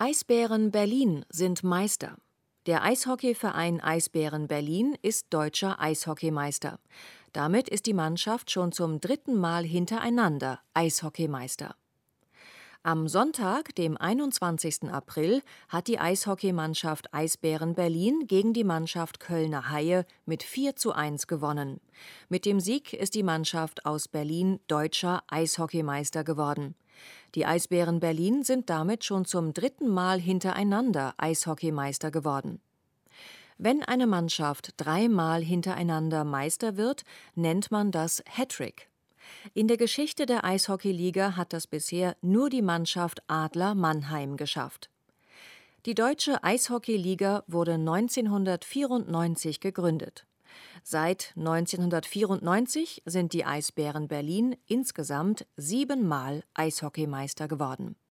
Eisbären Berlin sind Meister. Der Eishockeyverein Eisbären Berlin ist deutscher Eishockeymeister. Damit ist die Mannschaft schon zum dritten Mal hintereinander Eishockeymeister. Am Sonntag, dem 21. April, hat die Eishockeymannschaft Eisbären Berlin gegen die Mannschaft Kölner Haie mit 4:1 gewonnen. Mit dem Sieg ist die Mannschaft aus Berlin deutscher Eishockeymeister geworden. Die Eisbären Berlin sind damit schon zum dritten Mal hintereinander Eishockeymeister geworden. Wenn eine Mannschaft dreimal hintereinander Meister wird, nennt man das Hattrick. In der Geschichte der Eishockeyliga hat das bisher nur die Mannschaft Adler Mannheim geschafft. Die Deutsche Eishockeyliga wurde 1994 gegründet. Seit 1994 sind die Eisbären Berlin insgesamt 7-mal Eishockeymeister geworden.